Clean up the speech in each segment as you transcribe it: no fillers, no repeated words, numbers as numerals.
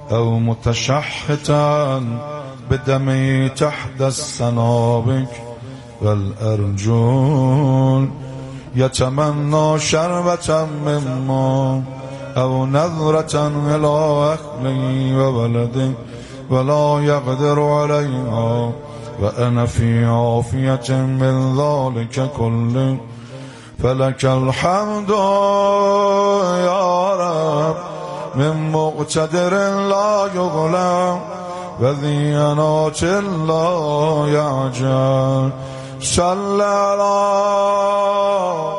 أو متشحتا بدمي تحت السنابك والأرجل يتمنى شربة من ماء أو نظرة إلى أهله وولده ولا يقدر عليها، وأنا في عافية من ذلك كله. فلك الحمد يا رب من مقتدر لا يغلب وذي أنات لا يعجل. صلى الله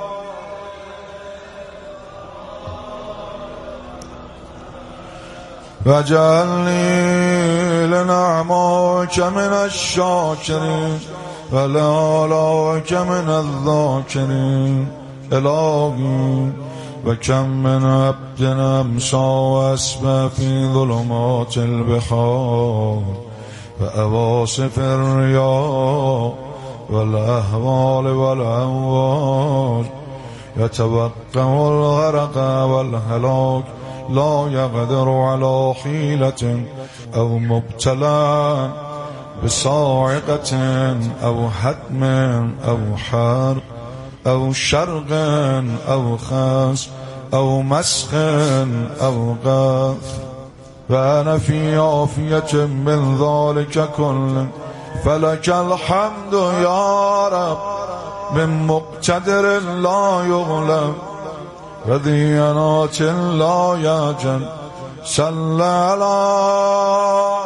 واجعلني لنعمك من الشاكرين ولآلائك من الذاكرين. إلهي وكم من عبد أمسى وأسبى في ظلمات البحار وأواصف الرياح والأهوال والأمواج يتوقع الغرق والهلاك، لا يقدر على حيلة أو مبتلى بصاعقة أو حتم أو حرب أو شرق أو خاص أو مسخ أو غاث، وأنا في عافية من ذلك كله. فلك الحمد يا رب من مقتدر لا يغلب وذي أنات لا يعجل. صلى الله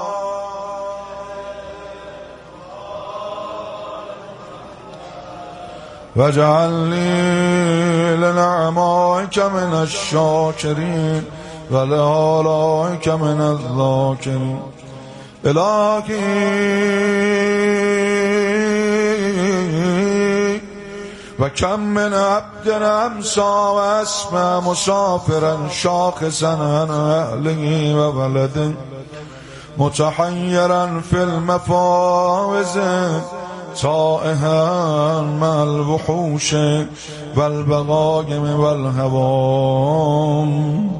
واجعلني لنعمائك من الشاكرين ولآلائك من الذاكرين. إلهي وكم من عبد أمسى وأسمى مسافرا شاخصا عن أهله وولده متحيرا في المفاوز تائها مع الوحوش والبغايم والهوام،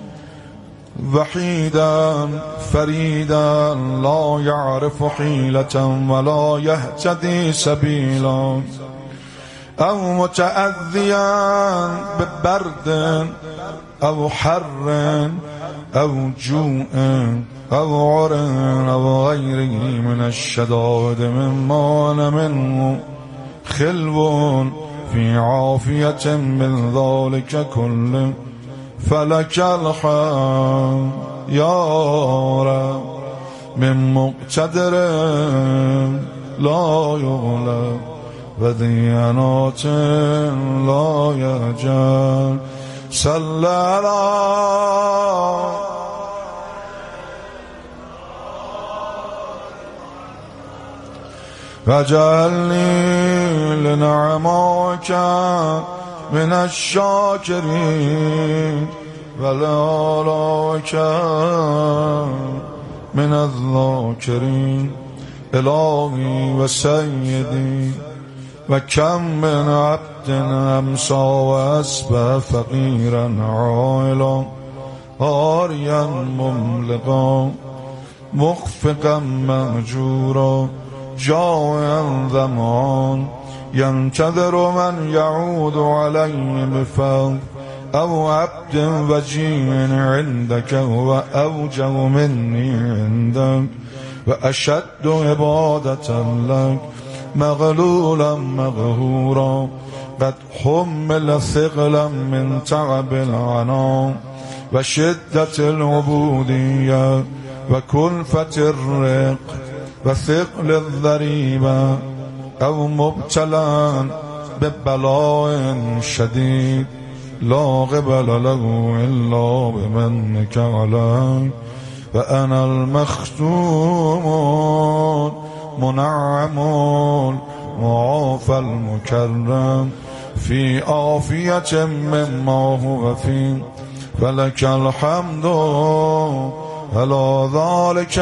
وحيدا فريدا لا يعرف حيلة ولا يهتدي سبيلا، أو متأذيا ببرد أو حر أو جوع أو عر أو غيره من الشدائد مما أنا منه خلو في عافية من ذلك كله. فلك الحمد يا رب من مقتدر لا يغلب وذي أنات لا يعجل. صلى الله واجعلني لنعمائك من الشاكرين ولآلائك من الذاكرين. إلهي وسيدي وكم من عبد أمسى وأسبى فقيرا عائلا عاريا مملقا مخفقا مهجورا جائعا ظمآن ينتظر من يعود عليه بفضل، أو عبد وجيه عندك هو أوجه مني عندك وأشد عبادة لك مغلولا مغهورا قد حمل ثقلا من تعب العناء وشدة العبودية وكلفة الرق وثقل الضريبة، أو مبتلى ببلاء شديد لا قبل له إلا بمنك علي، وأنا المختوم منعم معافى المكرم في عافية مما هو فيه. فلك الحمد على ذلك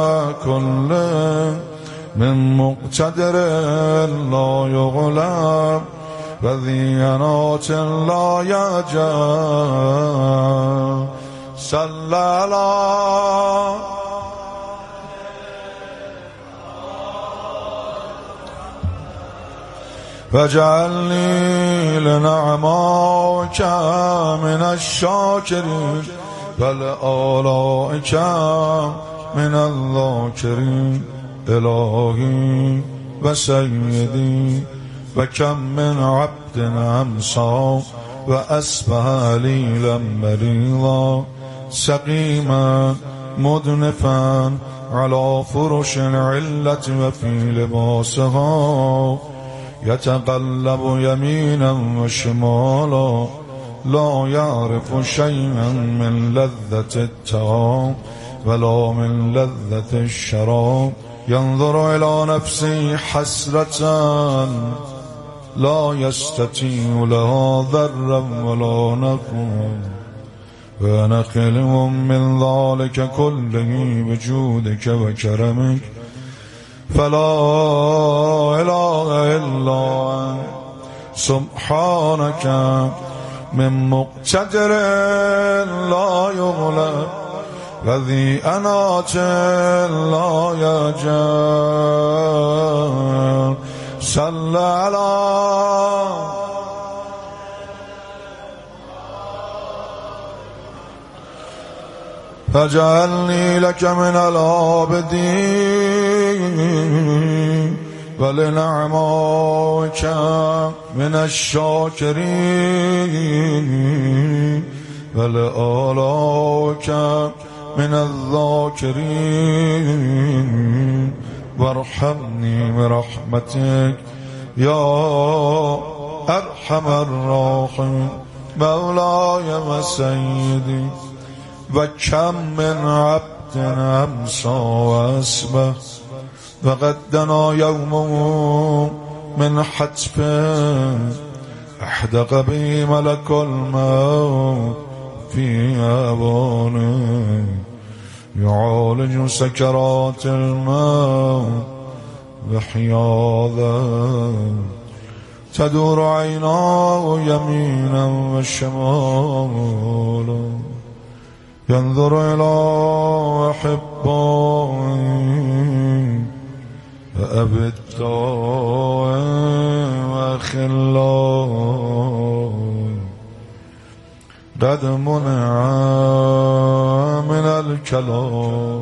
كله من مقتدر لا يغلب وذي أنات لا يعجل. صل على واجعلني لنعمائك من الشاكرين ولآلائك من الذاكرين إلهي وسيدي وكم من عبد أمسى وأصبح ليلا مريضا سقيما مدنفا على فرش العلة وفي لباسها يتقلب يمينا وشمالا لا يعرف شيئا من لذة الطعام ولا من لذة الشراب ينظر إلى نفسه حسرة لا يستطيع لها ذرا ولا نفعا ونخلو من ذلك كله بجودك وكرمك فلا إله إلا أنت سبحانك من مقتدر لا يغلب وذي أنات لا يجال صل على فاجعلني لك من العابدين ولنعمائك من الشاكرين ولآلائك من الذاكرين وارحمني برحمتك يا أرحم الراحمين مولاي وسيدي وكم من عبد أمسى وأصبح وقد دنا يومه من حتفه احدق به ملك الموت في أبانه يعالج سكرات الموت بحياذه تدور عيناه يمينا وشمالا ينظر إلى أحبائه وأبدائه وخلاه قد منع من الكلام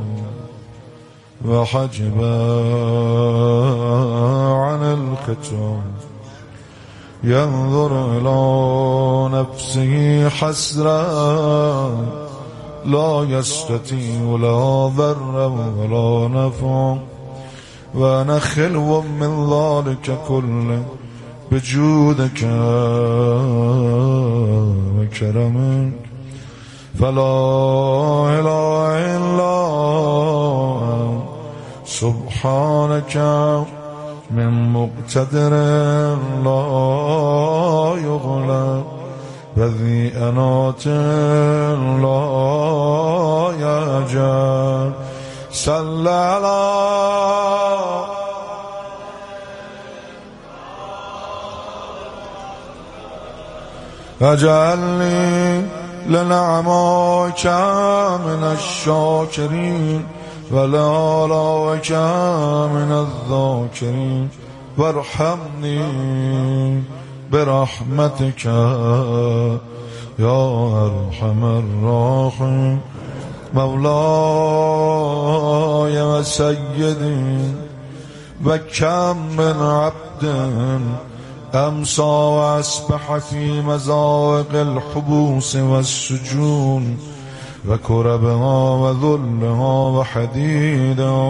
وحجب عن الختام ينظر إلى نفسه حسرا لا يستطيع لا ضرا ولا نفعا وأنا خلو من ذلك كله بجودك وكرمك فلا إله إلا أنت سبحانك من مقتدر لا يغلب وذي أنات لا يجال صل على واجعلني لنعمائك من الشاكرين ولآلائك من الذاكرين وارحمني برحمتك يا أرحم الراحمين مولاي وسيدي وكم من عبد أمسى وأصبح في مزاق الحبوس والسجون وكربها وذلها وحديدها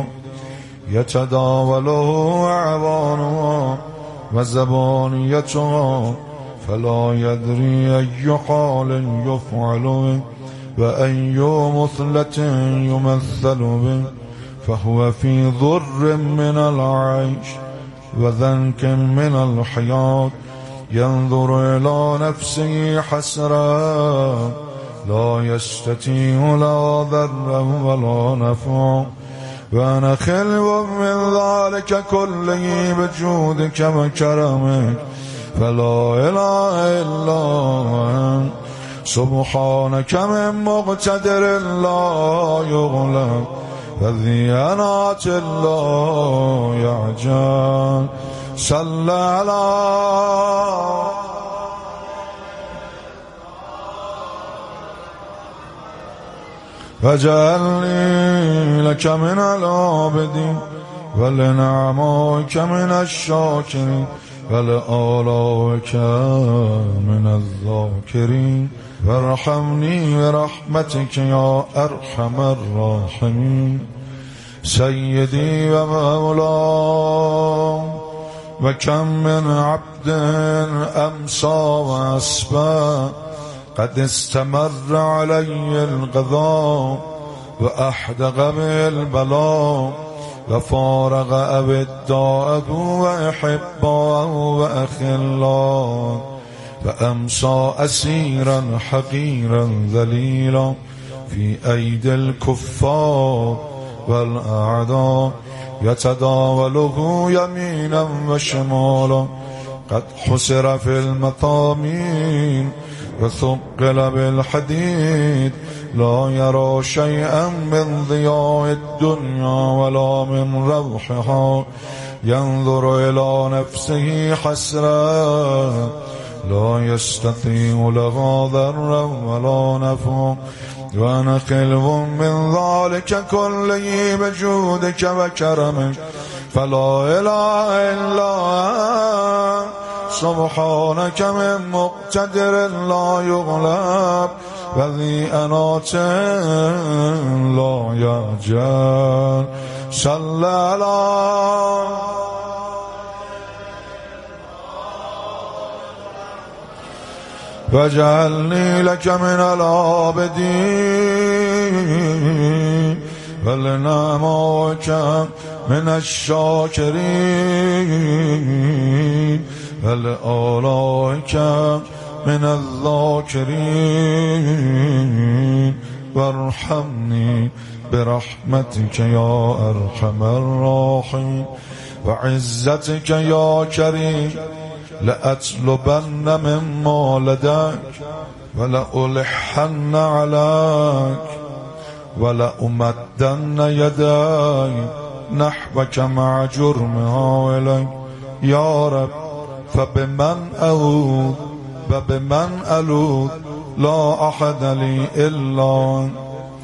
يتداوله أعوانها وزبانيتها فلا يدري أي حال يفعل به وأي مثلة يمثل به فهو في ضر من العيش وذنك من الحياة ينظر إلى نفسه حسرا لا يستطيع لا ضرا ولا نفعا وأنا خلو من ذلك كله بجودك وكرمك فلا إله إلا أنت سبحانك من مقتدر لا يغلب وذي أنات لا يعجل صل على وجعلني لك من العابدين ولنعمائك من الشاكرين ولآلائك من الذاكرين وارحمني برحمتك يا أرحم الراحمين سيدي ومولاي وكم من عبد أمسى وأصبح قد استمر علي القضاء وأحدق بالبلاء وفارق أبداءه وأحباءه وأخلاء فأمسى أسيرا حقيرا ذليلا في أيدي الكفار والأعداء يتداوله يمينا وشمالا قد حسر في المطامين وثقل بالحديد لا يرى شيئا من ضياء الدنيا ولا من روحها ينظر إلى نفسه حسرا لا يستطيع لها ضرا ولا نفعا وأنا خلو من ذلك كله بجودك وكرمك فلا إله إلا أنت سبحانك من مقتدر لا يغلب وذي أنات لا يعجل صل على واجعلني لك من العابدين ولنعمائك من الشاكرين ولآلائك من الذاكرين وارحمني برحمتك يا أرحم الراحمين وعزتك يا كريم لأطلبن مما لديك ولألحن عليك ولأمدن يدي نحوك مع جرمها إليك يا رب فبمن أعوذ وبمن ألوذ لا أحد لي إلا أنت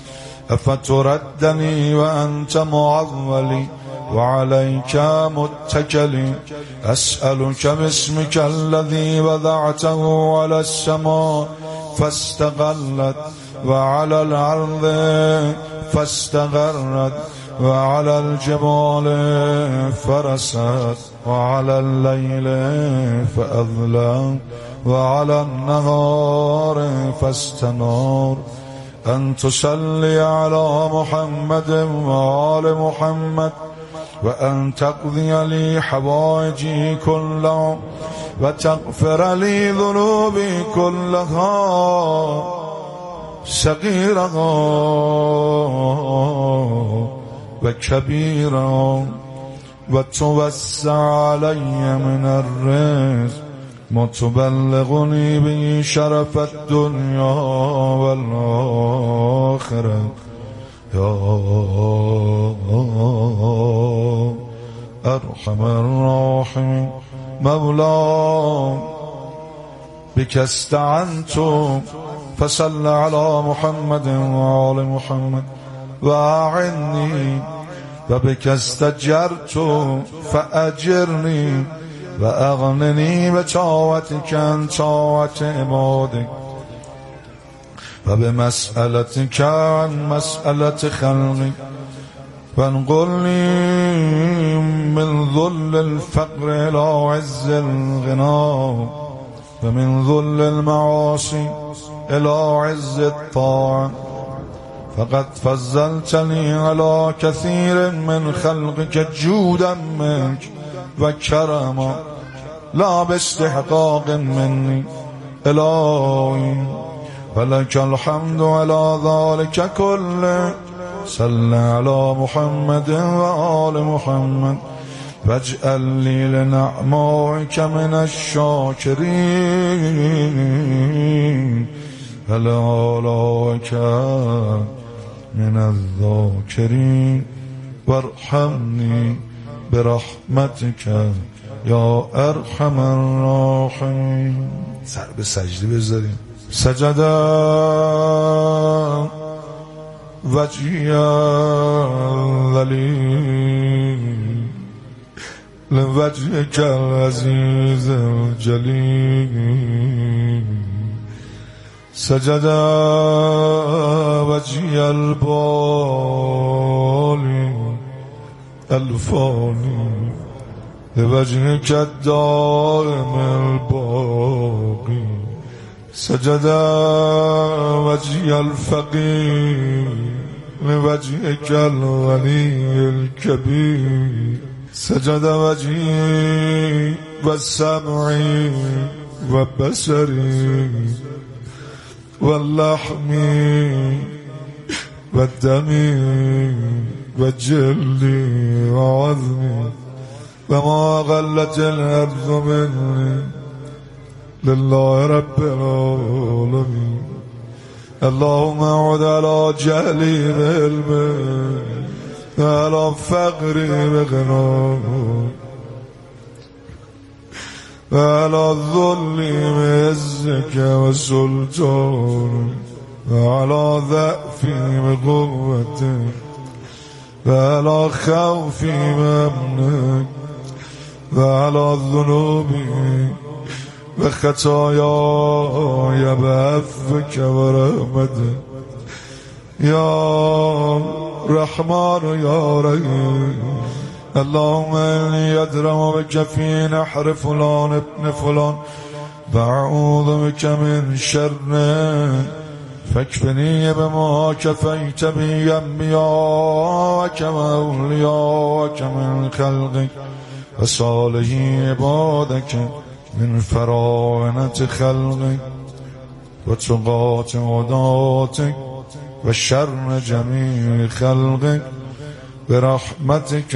أفتردني وأنت معولي وعليك متكلي أسألك باسمك الذي وضعته على السماء فاستقلت وعلى الأرض فاستقرت وعلى الجبال فرست وعلى الليل فأظلم وعلى النهار فاستنار أن تصلي على محمد وآل محمد وأن تقضي لي حوائجي كلها وتغفر لي ذنوبي كلها صغيرها وكبيرها وتوسع علي من الرزق متبلغني به شرف الدنيا والآخرة يا أرحم الراحمين مولاي بك استعنت فصل على محمد وآل محمد وأعني وبك استجرت فأجرني وأغنني بطاعتك عن طاعة عبادك وبمسألتك عن مسألة خلقك وانقلني من ذل الفقر إلى عز الغنى ومن ذل المعاصي إلى عز الطاعة فقد فضلتني على كثير من خلقك جودا منك وكرما لا باستحقاق مني إلهي ولك الحمد على ذلك كله صل على محمد وآل محمد واجعل لي لنعمائك من الشاكرين هل آلاك من الذاکرین وارحمنی برحمتک یا ارحم الراحمین. سر به سجده بذاریم. سجد وجهی الذلیل لوجهک العزیز الجلیل. سجد وجهی البالی الفانی لوجهک الدائم الباقی. سجد وجهی الفقیر لوجهک الغنی الکبیر. سجد وجهی و سمعی و بصری و لحمی و دمی و جلدی و عظمی و ما غلت الارض منی لله رب العالمین. اللهم اعد على جهلی بعلمه على فقری بغناه على ذلی بعزك وسلطان على ضعفی بقوتك وعلى خوفی بأمنك وعلى ذنوبی وخطاياي بعفوك ورحمتك يا رحمن يا رحيم. اللهم إني أدرم بك في نحر فلان ابن فلان وأعوذ بك من شره فاكفني بما كفيت به أنبياءك وأولياءك من خلقك وصالح عبادك من فراعنة خلقك وتقاة عداتك وشر جميع خلقك برحمتك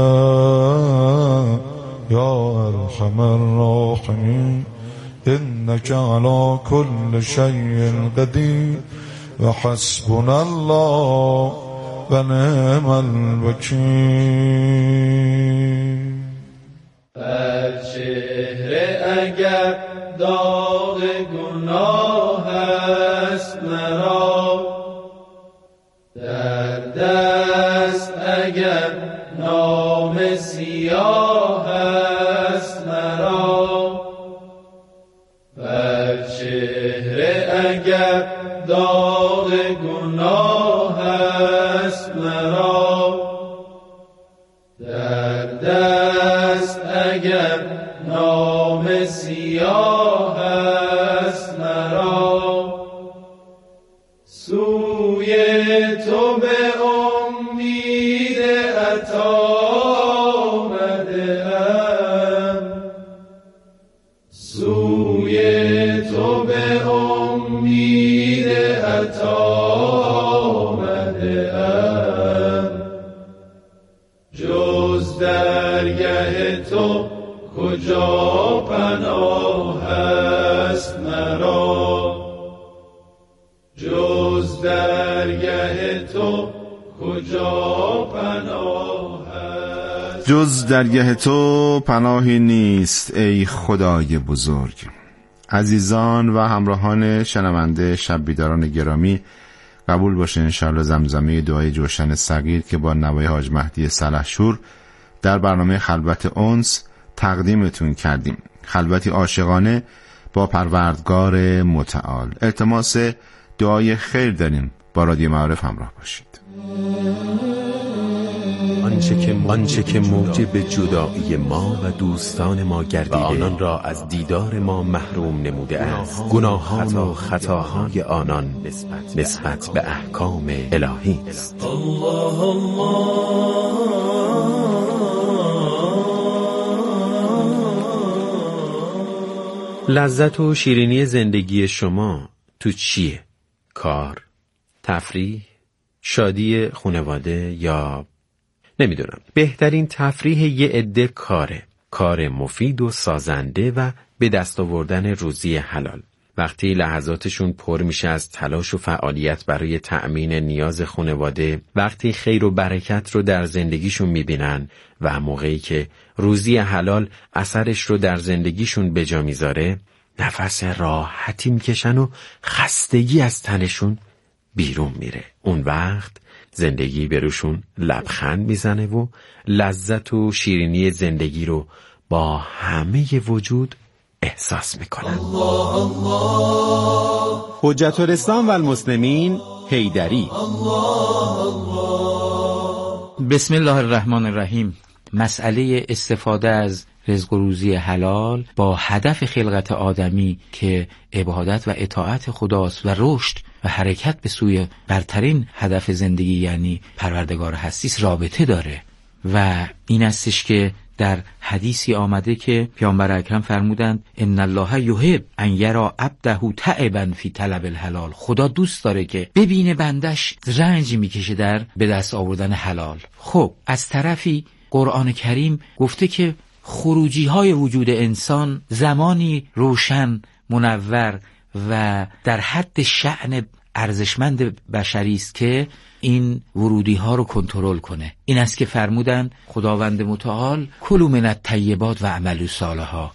يا أرحم الراحمين. إنك على كل شيء قدير وحسبنا الله ونعم الوكيل. اگر داغ گناه است مرا، در دست اگر نام سیاه است مرا، بر چهره اگر داغ گناه است مرا، در دست اگر نام سیاه است مرا، سوی تو به امید عطا آمده‌ام، سوی تو به امید عطا آمده‌ام، جز درگه تو کجا پناه است مرا، جز درگه تو کجا پناه است. جز درگه تو پناهی نیست ای خدای بزرگ. عزیزان و همراهان شنونده شب بیداران گرامی، قبول باشه انشاءالله زمزمه دعای جوشن صغیر که با نوای حاج مهدی سلحشور در برنامه خلوت انس تقدیمتون کردیم. خلوتی عاشقانه با پروردگار متعال. التماس دعای خیر داریم. با رادیو معارف همراه باشید. آنچه که موجب جدایی ما و دوستان ما گردیده و آنان را از دیدار ما محروم نموده است، گناهان و خطاهای آنان نسبت به احکام الهی است. الله الله لذت و شیرینی زندگی شما تو چیه؟ کار، تفریح، شادی خانواده یا نمیدونم. بهترین تفریح یه عده کار مفید و سازنده و به دست آوردن روزی حلال. وقتی لحظاتشون پر میشه از تلاش و فعالیت برای تأمین نیاز خانواده، وقتی خیر و برکت رو در زندگیشون میبینن و موقعی که روزی حلال اثرش رو در زندگیشون به جا میذاره، نفس راحتی میکشن و خستگی از تنشون بیرون میره. اون وقت زندگی به روشون لبخند میزنه و لذت و شیرینی زندگی رو با همه وجود احساس میکنن. الله الله حجت الاسلام و المسلمین حیدری. بسم الله الرحمن الرحیم. مسئله استفاده از رزق و روزی حلال با هدف خلقت آدمی که عبادت و اطاعت خداست و رشد و حرکت به سوی برترین هدف زندگی یعنی پروردگار هستی رابطه داره و این استش که در حدیثی آمده که پیامبر اکرم فرمودند ان الله یحب ان یرا عبده تعبا فی طلب الحلال. خدا دوست داره که ببینه بندش رنج میکشه در به دست آوردن حلال. خب از طرفی قرآن کریم گفته که خروجی های وجود انسان زمانی روشن، منور و در حد شأن ارزشمند بشری است که این ورودی ها رو کنترل کنه. این است که فرمودن خداوند متعال کلوا من الطیبات و اعملوا صالحا،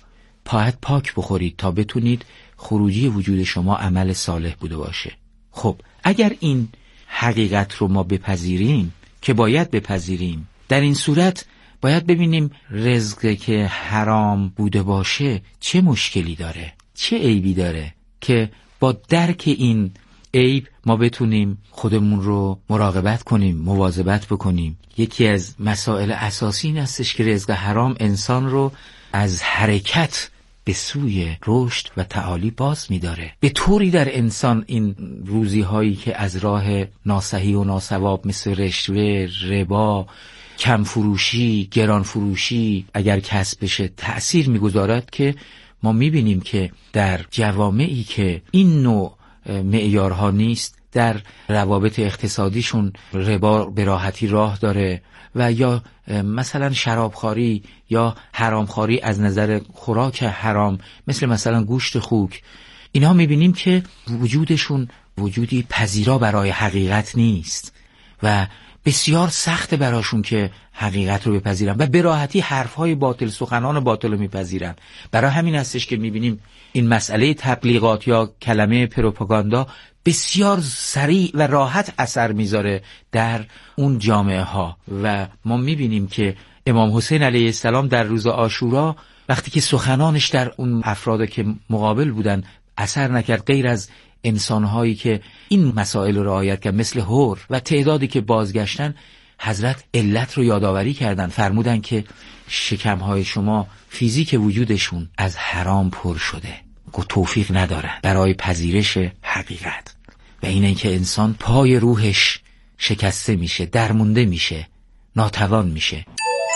پاک بخورید تا بتونید خروجی وجود شما عمل صالح بوده باشه. خب اگر این حقیقت رو ما بپذیریم که باید بپذیریم، در این صورت باید ببینیم رزقی که حرام بوده باشه چه مشکلی داره، چه عیبی داره که با درک این عیب ما بتونیم خودمون رو مراقبت کنیم، مواظبت بکنیم. یکی از مسائل اساسی این هستش که رزق حرام انسان رو از حرکت به سوی رشد و تعالی باز می‌داره. به طوری در انسان این روزی هایی که از راه ناصحیح و ناصواب مثل رشوه، ربا، کم فروشی، گران فروشی اگر کسب بشه تأثیر می‌گذارد که ما می‌بینیم که در جوامعی که این نوع معیارها نیست، در روابط اقتصادیشون ربا به راحتی راه داره و یا مثلا شرابخواری یا حرامخواری از نظر خوراک حرام مثلا گوشت خوک، اینها میبینیم که وجودشون وجودی پذیرا برای حقیقت نیست و بسیار سخت براشون که حقیقت رو بپذیرن و به راحتی حرفهای باطل، سخنان باطل رو میپذیرن. برای همین هستش که میبینیم این مسئله تبلیغات یا کلمه پروپاگاندا بسیار سریع و راحت اثر میذاره در اون جامعه ها و ما میبینیم که امام حسین علیه السلام در روز عاشورا وقتی که سخنانش در اون افراد که مقابل بودن اثر نکرد، غیر از انسانهایی که این مسائل رو رعایت کردن مثل حور و تعدادی که بازگشتن، حضرت علت رو یادآوری کردن، فرمودن که شکمهای شما فیزیک وجودشون از حرام پر شده، توفیق ندارن برای پذیرش حقیقت و اینه که انسان پای روحش شکسته میشه، درمونده میشه، ناتوان میشه.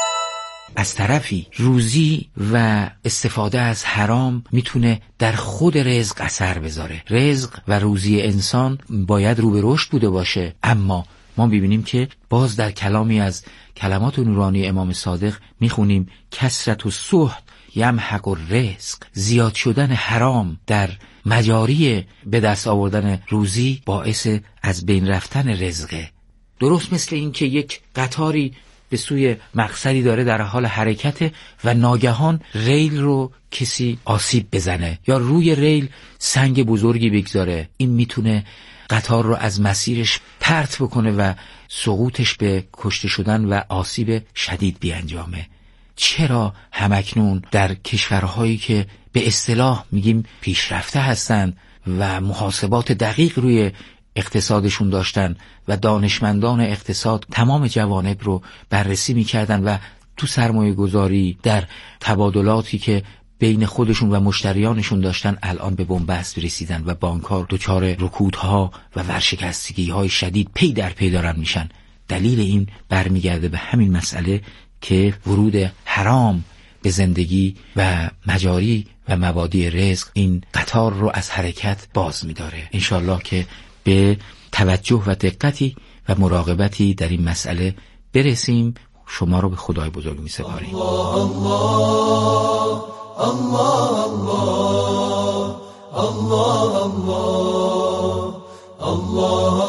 از طرفی روزی و استفاده از حرام میتونه در خود رزق اثر بذاره. رزق و روزی انسان باید رو به رشد بوده باشه، اما ما ببینیم که باز در کلامی از کلمات نورانی امام صادق میخونیم کثرت السحت یمحق الرزق، زیاد شدن حرام در مجاری به دست آوردن روزی باعث از بین رفتن رزقه. درست مثل این که یک قطاری به سوی مقصدی داره در حال حرکت و ناگهان ریل رو کسی آسیب بزنه یا روی ریل سنگ بزرگی بگذاره، این میتونه قطار رو از مسیرش پرت بکنه و سقوطش به کشته شدن و آسیب شدید بیانجامه. چرا همکنون در کشورهایی که به اصطلاح میگیم پیشرفته هستن و محاسبات دقیق روی اقتصادشون داشتن و دانشمندان اقتصاد تمام جوانب رو بررسی میکردن و تو سرمایه گذاری در تبادلاتی که بین خودشون و مشتریانشون داشتن الان به بنبست رسیدن و بانک‌ها دچار رکودها و ورشکستگی‌های شدید پی در پی دارن میشن. دلیل این برمیگرده به همین مسئله که ورود حرام به زندگی و مجاری و مبادی رزق این قطار رو از حرکت باز می‌داره. انشالله که به توجه و دقتی و مراقبتی در این مسئله برسیم. شما رو به خدای بزرگ می‌سپاریم. الله الله الله الله الله الله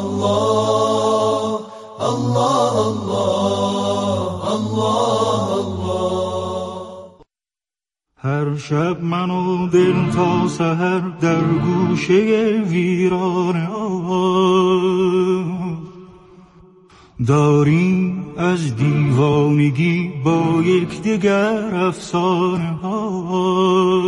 الله الله الله الله. هر شب من و دل تا سحر در گوشه ویرانه داریم از دیوانگی با یکدیگر افسانه ها.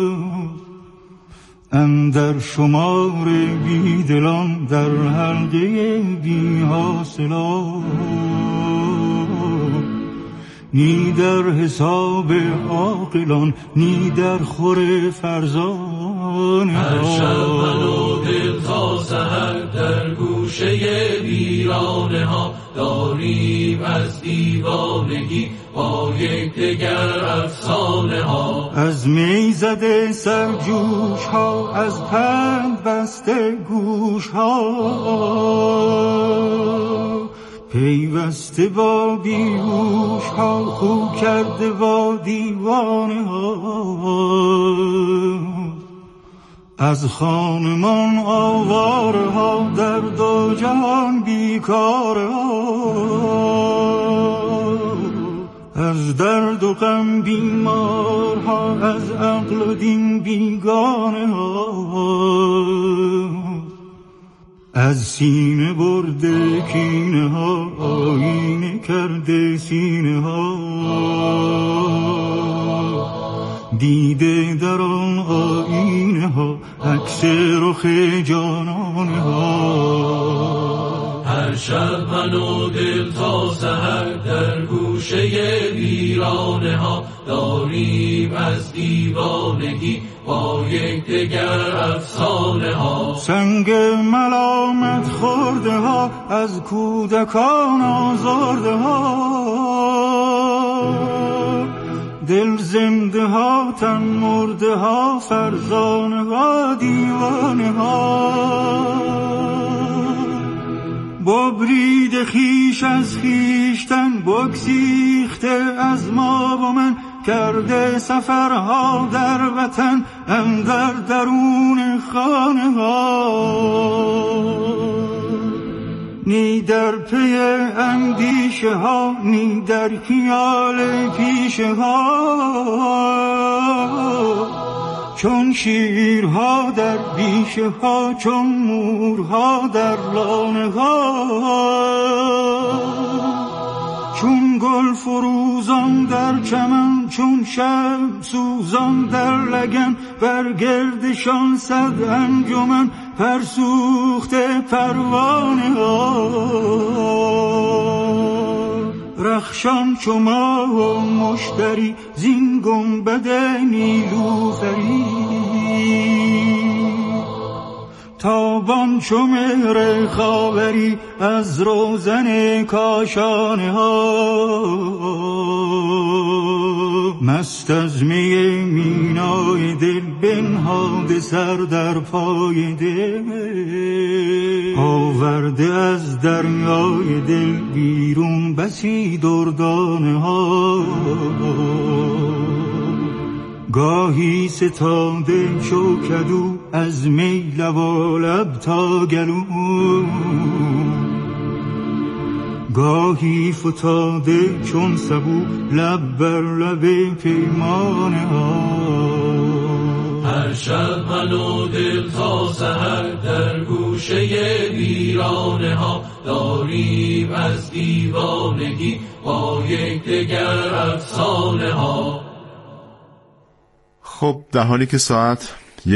اندر شمار بیدلان در حلقه بی حاصلان، نی در حساب عاقلان نی در خور فرزانه ها. هر شب من و دل تا سحر در گوشه ویرانه ها داریم از دیوانگی با یکدیگر افسانه ها. از می زده سرجوش ها، از پند بسته گوش ها، پیوسته با بیهوش ها، خو کرده با دیوانه ها. از خانمان آواره ها در دو جهان بیکاره ها، از درد و غم بیمار ها، از عقل و دین بیگانه ها. از سینه برده کینه ها، آینه کرده سینه ها، دیده در آن آینه ها عکس رخ جانانه ها. هر شب من و دل تا سحر در گوشه ویرانه ها داریم از دیوانگی با یکدیگر افسانه ها. سنگ ملامت خورده ها، از کودکان آزرده ها، دل زنده ها تن مرده ها، فرزانه ها دیوانه ها. ببرید خیش از خیشتن، بگسیخته از ما و من، کرده سفرها در وطن اندر درون خانه ها. نی در پی اندیشه ها، نی در خیال پیشه ها، چون شیرها در بیشه ها، چون مورها در لانه ها، چون گل فروزان در چمن، چون شمع سوزان در لگن، بر گردشان صد انجمن فرسوخته پروانه ها. رخشان چو ماه و مشتری زین گنبد نیلوفری، تابان چو مهر خاوری از روزن کاشانه ها. مست از می مینای دل بنهاده سر در پای دل، آورده از دریای دل بیرون بسی دردانه ها. گاهی ستاده چو کدو از می لبالب تا گلو، گاهی فتاده چون سبو لب بر لب پیمانه ها. هر شب من و دل تا سحر در گوشه ویرانه ها داریم از دیوانگی با یکدیگر افسانه ها. خب در حالی که ساعت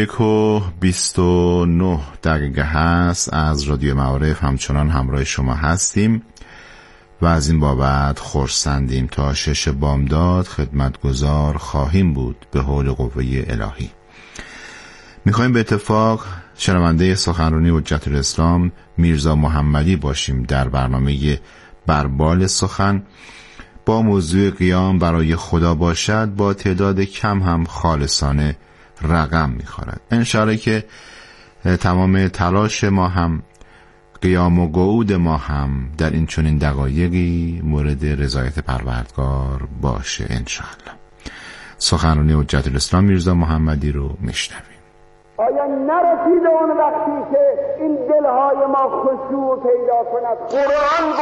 1:29 هست از رادیو معارف همچنان همراه شما هستیم و از این بابت خرسندیم. تا 6 بامداد خدمتگزار خواهیم بود به حول قوه الهی. میخوایم به اتفاق شنونده سخنرانی حجت الاسلام میرزا محمدی باشیم در برنامه بربال سخن با موضوع قیام برای خدا باشد با تعداد کم هم خالصانه رقم میخورد. انشاءالله که تمام تلاش ما هم قیام و قعود ما هم در این چنین دقایقی مورد رضایت پروردگار باشه انشاءالله. سخنرانی حجت الاسلام میرزا محمدی رو میشنویم. آیا نرسیده اون وقتی که این دلهای ما خشوع پیدا کند. قرآن